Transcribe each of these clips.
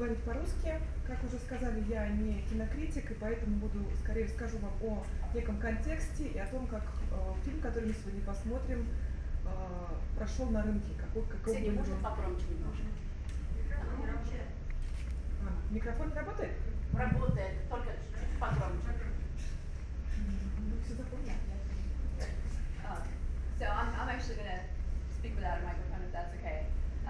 говорить по-русски. Как уже сказали, я не кинокритик, и поэтому скорее расскажу вам о неком контексте и о том, как фильм, который мы сегодня посмотрим, прошел на рынке. Ксения, можно погромче немножко? Микрофон работает? Работает, только чуть погромче. Все запомнили? So I'm actually going to speak without a microphone if that's okay.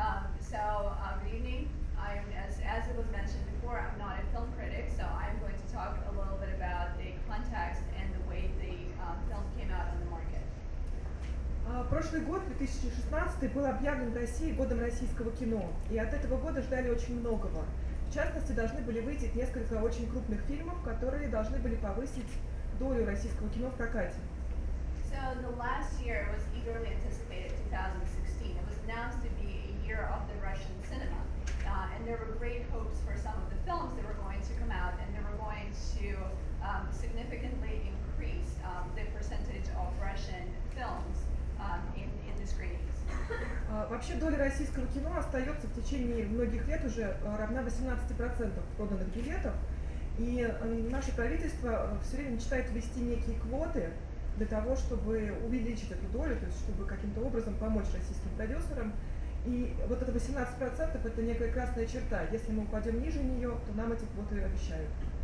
Good evening. As it was mentioned before, I'm not a film critic, so I'm going to talk a little bit about the context and the way the film came out on the market. Прошлый год, 2016, был объявлен в России годом российского кино, и от этого года ждали очень многого. В частности, должны были выйти несколько очень крупных фильмов, которые должны были повысить долю российского кино в прокате. So the last year was eagerly anticipated, 2016. It was announced to be a year of the Russian cinema, and there were great hopes for some of the films that were going to come out, and they were going to significantly increase the percentage of Russian films in the screenings. Вообще доля российского кино остается в течение многих лет уже равна 18% проданных билетов, и наше правительство все время мечтает ввести некие квоты для того, чтобы увеличить эту долю, то есть чтобы каким-то образом помочь российским продюсерам. И вот это 18% это некая красная черта. Если мы упадем ниже нее, то нам эти квоты обещают.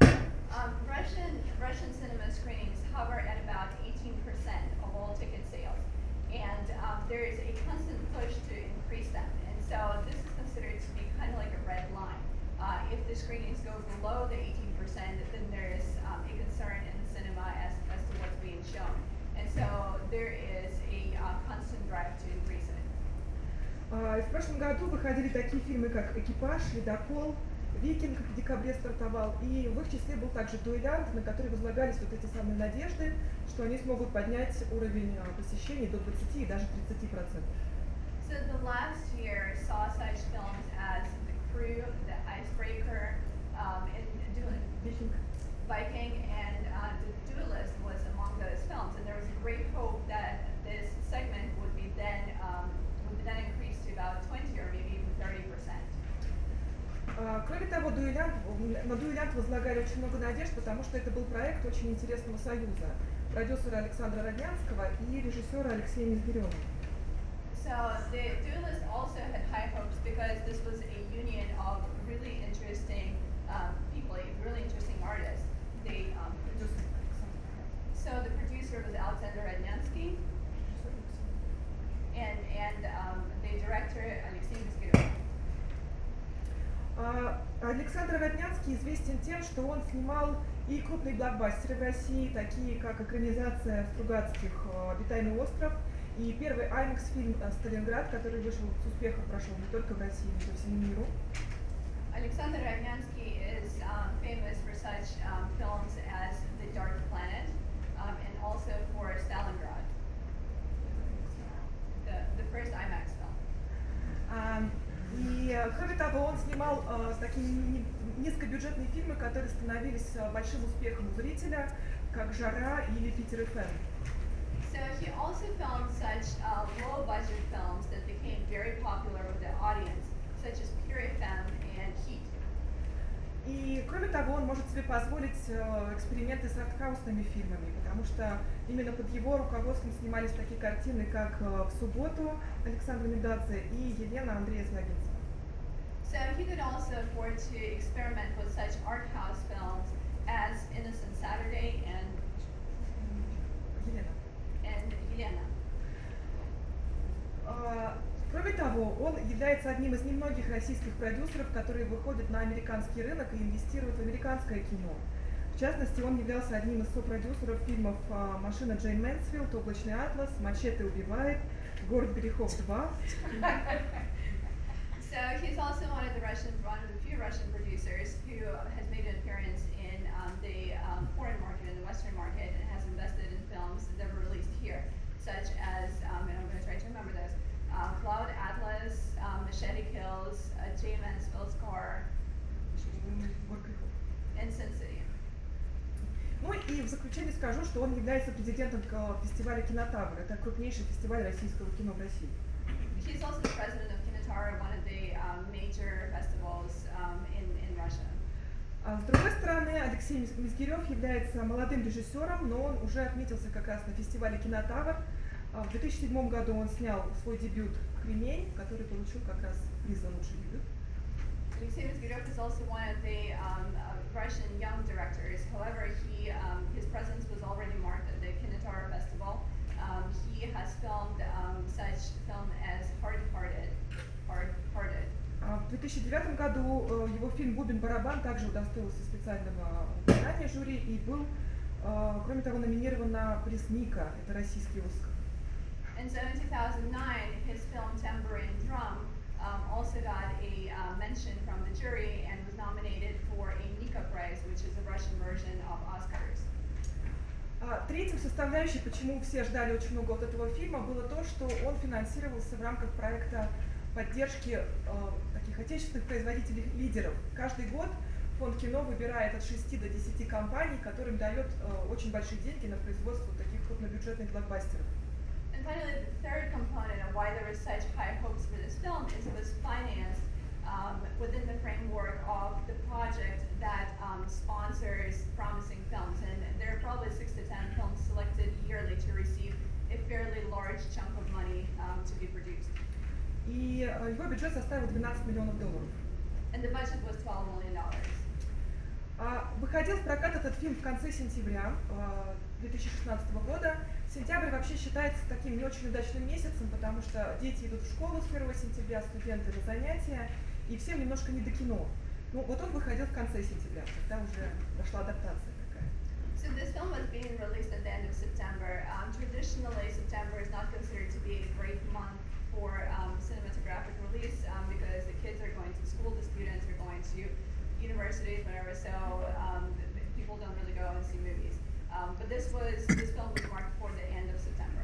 Russian cinema screenings hover at about 18% of all ticket sales, and there is a constant push to increase them. And so this is considered to be kind of like a red line. If the screenings go below the 18%, then there is a concern in the cinema as to what's being shown. And so there is a constant drive to increase it. В прошлом году выходили такие фильмы, как «Экипаж», «Ледокол», «Викинг» в декабре стартовал, и в их числе был также «Дуэлянт», на который возлагались вот эти самые надежды, что они смогут поднять уровень посещений до 20 и даже 30%. So the last year saw such films as The Crew, The Icebreaker, and Viking, and The Duelist was among those films, and there was a great hope that this segment would then increase to about 20 or maybe even 30%. Кроме того, на «Дуэлянт» возлагали очень много надежд, потому что это был проект очень интересного союза продюсера Александра Роднянского и режиссера Алексея Мизгирёва. So The Duelist also had high hopes because this was a union of really interesting people, really interesting artists. So the producer was Alexander Rodnyansky, and the director Alexei Mizgirov. Александр Роднянский известен тем, что он снимал и крупные блокбастеры в России, такие как экранизация Стругацких «Обитаемый остров», и первый IMAX-фильм «Сталинград», который вышел с успехом, прошел не только в России, но и по всему миру. Alexander Rodnyansky is famous for such films as The Dark Planet and also for Stalingrad, the first IMAX film. И, кроме того, он снимал такие низкобюджетные фильмы, которые становились большим успехом у зрителя, как «Жара» или «Питер ФМ». So he also filmed such low-budget films that became very popular with the audience, such as Peter FM and Heat. И, кроме того, он может себе позволить эксперименты с артхаусными фильмами, потому что именно под его руководством снимались такие картины, как «В субботу» Александра Медадзе и «Елена» Андрея Звягинцева. So he could also afford to experiment with such art house films as Innocent Saturday and Елена. Кроме того, он является одним из немногих российских продюсеров, которые выходят на американский рынок и инвестируют в американское кино. В частности, он являлся одним из сопродюсеров фильмов «Машина Джейн Мэнсфилд», «Облачный атлас», «Мачете убивает», «Город грехов 2». So he's also one of the few Russian producers who has made an appearance in the foreign market, in the Western market, and has invested in films that were released here, such as, and I'm going to try to remember those, Cloud Atlas, Machete Kills, Jay Mansfield's Car, and Sin City. Ну и в заключение скажу, что он является президентом фестиваля «Кинотавр». Это крупнейший фестиваль российского кино в России. He's also the president of Kinotaur, one of the major festivals in Russia. А с другой стороны, Алексей Мизгирев является молодым режиссером, но он уже отметился как раз на фестивале «Кинотавр». В 2007 году он снял свой дебют «Кремень», который получил как раз приз за лучший дебют. Alexei Mizgirov is also one of the Russian young directors. However, his presence was already marked at the Kinotaur Festival. He has filmed such film as Hard-Hearted. В 2009 году его фильм «Бубен-барабан» также удостоился специального признания жюри и был, кроме того, номинирован на приз Ника, это российский Оскар. And so in 2009, his film Tambourine Drum also got a mention from the jury and was nominated for a Nika Prize, which is a Russian version of Oscars. Третьим составляющей, почему все ждали очень много от этого фильма, было то, что он финансировался в рамках проекта поддержки таких отечественных производителей-лидеров. Каждый год фонд кино выбирает от 6 до 10 компаний, которым дает очень большие деньги на производство таких крупнобюджетных блокбастеров. And finally, the third component of why there was such high hopes for this film is it was financed within the framework of the project that sponsors promising films. And there are probably 6 to 10 films selected yearly to receive a fairly large chunk of money to be produced. И его бюджет составил $12 миллионов. And the budget was $12 million. Выходил в прокат этот фильм в конце сентября 2016 года. Сентябрь вообще считается таким не очень удачным месяцем, потому что дети идут в школу с 1 сентября, студенты на занятия, и всем немножко не до кино. Ну, вот он выходил в конце сентября, когда уже пошла адаптация такая. So this film was being released at the end of September. Traditionally, September is not considered to be a great month for cinematographic release because the kids are going to school, the students are going to universities, whatever, so people don't really go and see movies. But this film was marked for the end of September.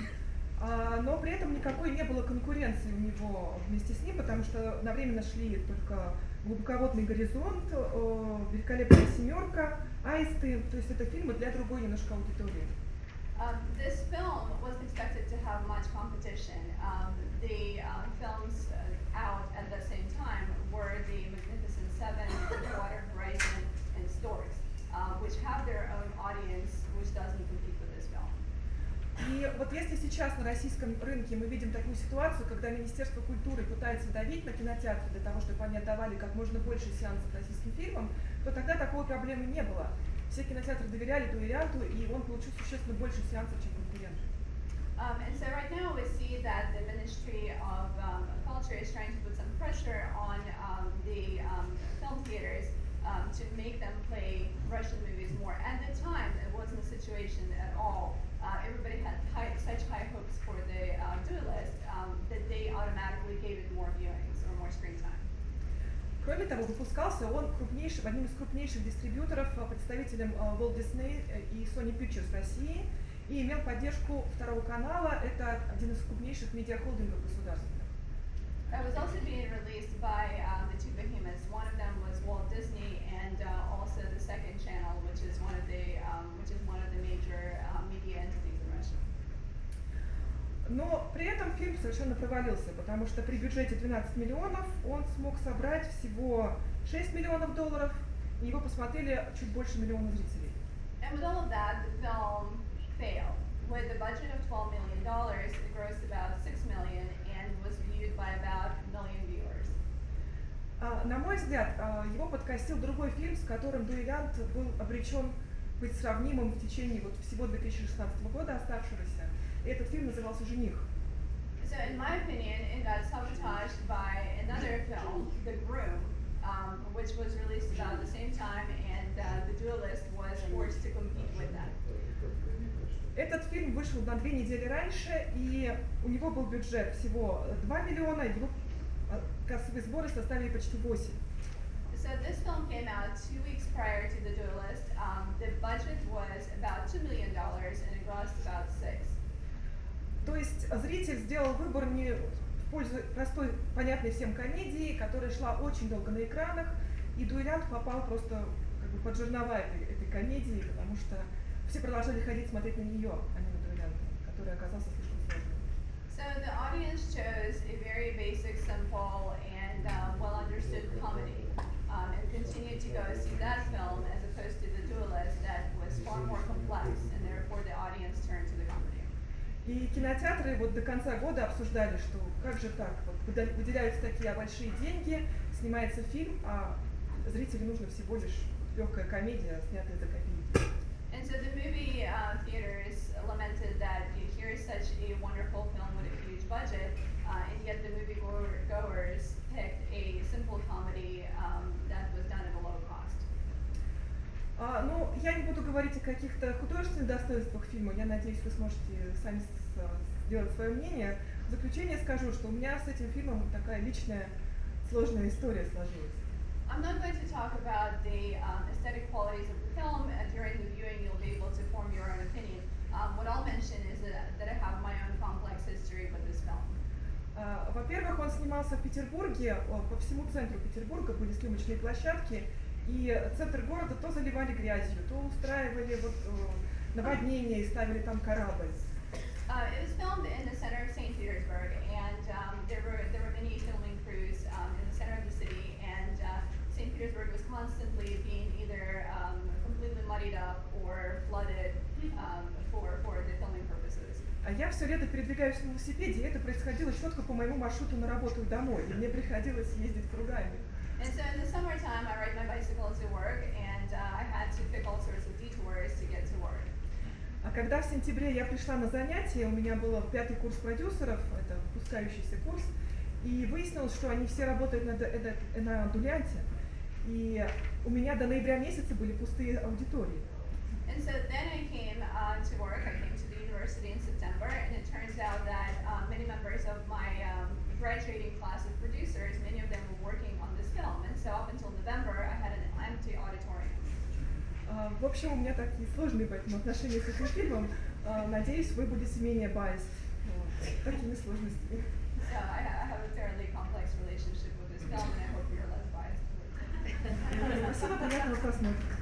Но при этом никакой не было конкуренции у него вместе с ним, потому что одновременно шли только «Глубоководный горизонт», «Великолепная семерка», «Аисты», то есть это фильмы для другой немножко аудитории. This film wasn't expected to have much competition. The films out at the same time were The Magnificent Seven, Deepwater Horizon, and Storks, which have their own audience, which doesn't compete with this film. И вот если сейчас на российском рынке мы видим такую ситуацию, когда Министерство культуры пытается давить на кинотеатры для того, чтобы они отдавали как можно больше сеансов российским фильмам, то тогда такой проблемы не было. Все кинотеатры доверяли дуэлянту, и он получил существенно больше сеансов, чем конкуренты. And so right now we see that the Ministry of Culture is trying to put some pressure on the film theaters to make them play Russian movies more. At the time, it wasn't a situation at all. Everybody had such high hopes for the Duelist that they automatically gave it more viewings or more screen time. Кроме того, выпускался он одним из крупнейших дистрибьюторов, представителем Walt Disney и Sony Pictures в России, и имел поддержку Второго канала, это один из крупнейших медиахолдингов государственных. It was also being released by the two behemoths. One of them was Walt Disney, and also the Second Channel, which is one of the major media entities in Russia. Но при этом фильм совершенно провалился, потому что при бюджете 12 миллионов он смог собрать всего $6 миллионов, и его посмотрели чуть больше миллиона зрителей. And with all of that, the film failed. With a budget of $12 million, it grossed about $6 million and was viewed by about 1 million viewers. На мой взгляд, его подкосил другой фильм, с которым дуэлянт был обречен быть сравнимым в течение всего 2016 года оставшегося. И этот фильм назывался «Жених». So in my opinion, it got sabotaged by another film, The Groom, which was released about the same time, and The Duelist was forced to compete with that. Этот фильм вышел на 2 недели раньше, и у него был бюджет всего 2 миллиона, его кассовые сборы составили почти 8. So this film came out 2 weeks prior to The Duelist. The budget was about $2 million, and it grossed about 6. То есть зритель сделал выбор не в пользу простой, понятной всем комедии, которая шла очень долго на экранах, и дуэлянт попал просто под жернова этой комедии, потому что все продолжали ходить смотреть на нее, а не на дуэлянта, который оказался слишком сложным. So the audience chose a very basic, simple, and well-understood comedy, and continued to go see that film as opposed to The Duelist, that was far more complex, and therefore the audience turned to the comedy. И кинотеатры вот до конца года обсуждали, что как же так, вот выделяются такие большие деньги, снимается фильм, а зрителю нужно всего лишь легкая комедия, снятая за копейки. And so the movie theaters lamented that here is such a wonderful film with a huge budget, and yet the movie goers picked a simple comedy that was done at a low cost. Ну, я не буду говорить о каких-то художественных достоинствах фильма, я надеюсь, вы сможете сами сделать свое мнение. В заключение скажу, что у меня с этим фильмом такая личная сложная история сложилась. I'm not going to talk about the aesthetic qualities of the film. During the viewing, you'll be able to form your own opinion. What I'll mention is that I have my own complex history with this film. Во-первых, он снимался в Петербурге, по всему центру Петербурга были съемочные площадки, и центр города то заливали грязью, то устраивали вот наводнение и ставили там корабль. It was filmed in the center of St. Petersburg, and there were many filming crews in the center of the city, and St. Petersburg was constantly being either completely muddied up or flooded for the filming purposes. А я все лето передвигаюсь на велосипеде, и это происходило четко по моему маршруту на работу и домой, и мне приходилось ездить кругами. And so in the summertime, I ride my bicycle to work, and I had to pick all sorts of detours to get to work. А когда в сентябре я пришла на занятия, у меня был 5-й курс продюсеров, это выпускающийся курс, и выяснилось, что они все работают на дуэлянте, и у меня до ноября месяца были пустые аудитории. And so then I came to work. I came to the university in September, and it turns out that many members of my graduating class of producers, many of them were working on this film, and so up until November, I had an empty auditorium. В общем, у меня такие сложные поэтому отношения с этим фильмом. Надеюсь, вы будете менее biased такими сложностями. So I have a fairly complex relationship with this film, and I hope you're less biased towards it. Спасибо, приятного просмотра.